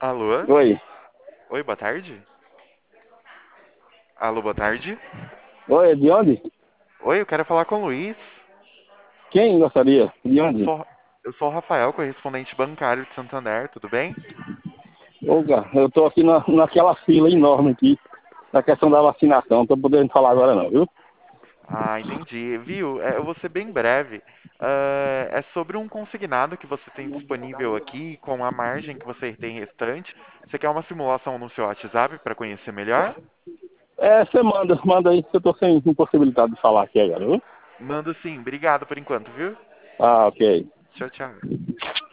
Alô? Oi. Oi, boa tarde? Alô, boa tarde? Oi, de onde? Oi, eu quero falar com o Luiz. Quem gostaria? De Eu onde? sou, eu sou o Rafael, correspondente bancário de Santander, tudo bem? Olga, eu tô aqui naquela fila enorme aqui, na questão da vacinação. Não tô podendo falar agora não, viu? Ah, entendi. Viu? Eu vou ser bem breve. É sobre um consignado que você tem disponível aqui, com a margem que você tem restante. Você quer uma simulação no seu WhatsApp para conhecer melhor? Você manda aí, que eu tô sem impossibilidade de falar aqui agora, viu? Mando sim, obrigado por enquanto, viu? Ah, ok. Tchau, tchau.